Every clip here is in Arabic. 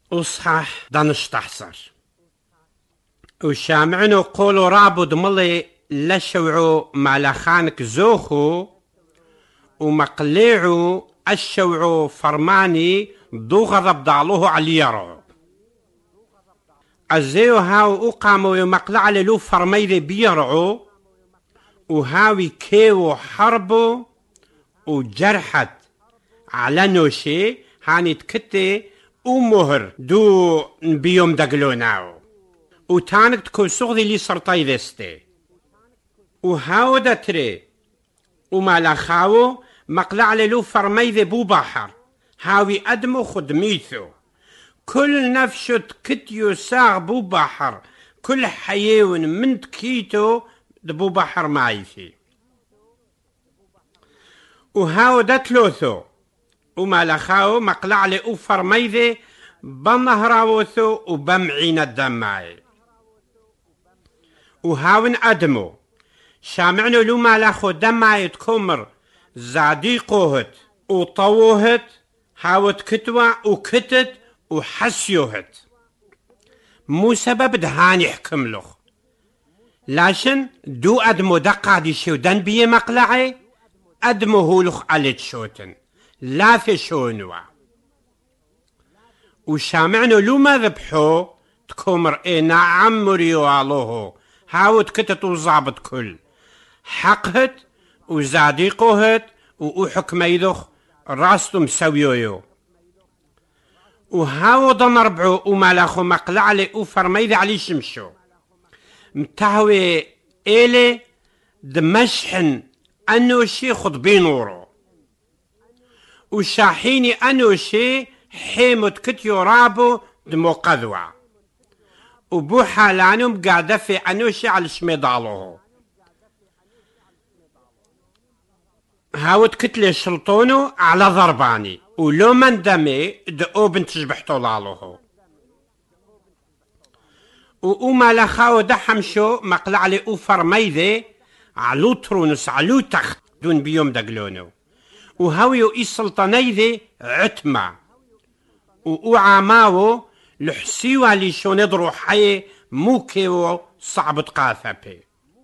أصحح دانشتحصر وشامعنو قولو رابو دملي لشوعو مالخانك زوخو ومقليعو الشوعو فرماني دو غضب دعلوه عليارو الزيو هاو أقامو يمقلع للو فرميذي بيرعو وهاوي كيو حربو وجرحت على نوشي هاني تكتي ومهر دو بيوم دقلوناو وتانك تكون سغذي لي سرطاي ذستي وهاو داتري ومالاخاو مقلع للو فرميذي بو بحر هاوي أدمو خدميثو كل نفسه تكتيو ساغ بو بحر كل حيوان من تكيتو دبو بحر مايثي وهاو داتلوثو ومالخاو مقلع لي أوفر ميذي بنهراوثو وبمعين الدماي وهاون أدمو شامعنو لو مالخو دماي تكمر زادي قوهت وطوهت هاوت كتوى وكتت وحسيوهت مو سبب دهان يحكم له لاشن دو أدمو دقادي شودن بيه مقلعي أدمو هولخ عليت شوتن لا في شونوا وشامعنو لو ما ذبحو تكمر نعم ريوالوه هاوت كتت وزابط كل حقهت وزاديقوهت وحكميدوخ راستو مسويويو وهاو ضنربعو ومالاخو مقلع لي وفرميذي علي شمشو متهوي إلي دمشحن أنوشي خطبي نورو وشاحيني أنوشي حيمت كتيو رابو دمو قذوة وبو حالانو قاعدة في أنوشي على شميضالوه هاوت كتلي شلطونو على ضرباني ولو من دمي دقو بنت شبحتو لالوه وما لخاو دحمشو مقلع لي أوفر ميذي علو ترونس علو تخت دون بيوم دقلونو وهاويو إي سلطانيذي عتمة وعاماو لحسيوا لي شو ندرو حي موكيو صعب تقاثة بي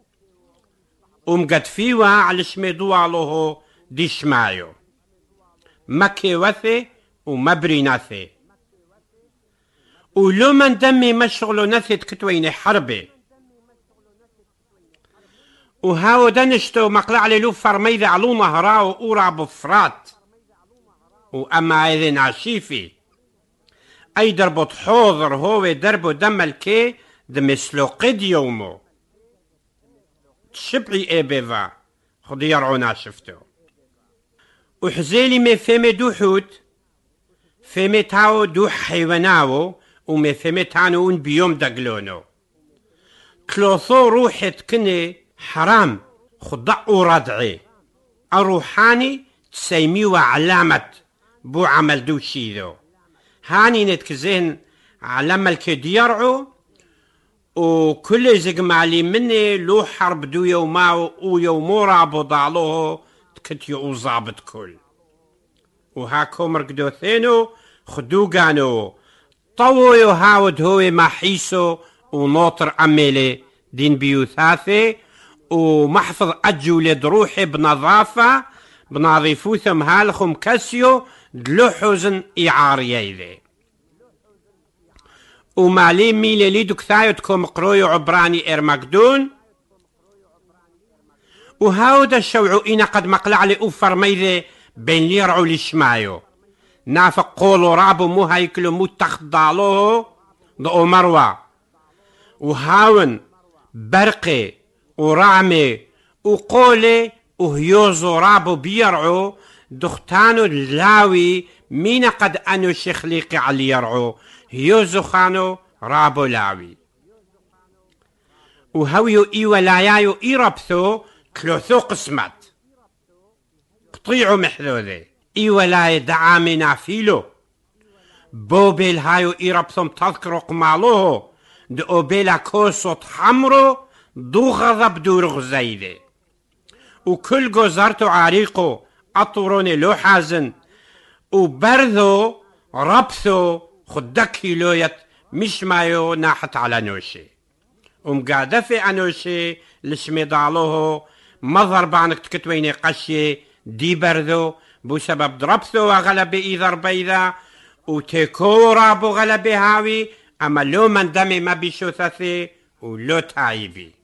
ومقدفيوا على شميدوالوه دي شمايو مكيوثي ومبريناثي ولو من دمي مشغلو نثي تكتويني حربي وهاو دنشتو مقلع للو فرميذي علو نهراو أورا بفرات وأما إذن عشيفي أي دربو تحوضر هو دربو دم الكي دمسلو قد يومو تشبعي إيه بيفا خدي يرعونا شفتو وحزيلي مي فيمي دو حوت فيمي تاو دو حيواناو ومي فيمي تانو بيوم دقلونو كلوثو روحت كني حرام خضع ورضعي الروحاني تسيميو علامة بو عمل دو شيدو هاني نتكزين علامة الكديرعو وكل زقمالي مني لو حرب دو يوماو ويومو رابو ضالوه تكتيو وزابط كل وهاكو مرقدو ثينو خدو قانو طويو هاود هوي محيسو ونوطر أميلي دين بيوثاثي ومحفظ أجولد روحي بنظافة بنظيفوثم هالخم كسيو دلو حزن إعارييذي ومالي ميلي ليدو كثايتكم قرويو عبراني إرمقدون وهاودا الشوعو إنا قد مقلع لي أوفر ميذي بين ليرعو لشمايو نافق قولو رابو مو هايكلو مو تخضالوه دو مروة وهاون برقي ورعمي وقولي وهيوزو رابو بيرعو دختانو اللاوي مين قد أنو شخليقي على يرعو هيوزو خانو رابو لاوي وهويو إي ولايايو إي ربثو كلوثو قسمت قطيعو محذوذي إي ولاي دعامي نافيلو بوبيل هايو إي ربثم تذكرو قمالوه دو بيلا كوسو تحمرو دو غضب دو رغزيدي وكل جوزرتو عريقو أطوروني لو حازن وبرذو ربثو خدك كيلوية مش مايو ناحت على نوشي قاعدة في أنوشي لسمي ضالوه مظهر بانك تكتويني قشي دي بردو بو سبب ضربثو وغلبي إيذر بيذا وتكو رابو غلبي هاوي أما لو من دمي ما بيشوثثي ولو تايبي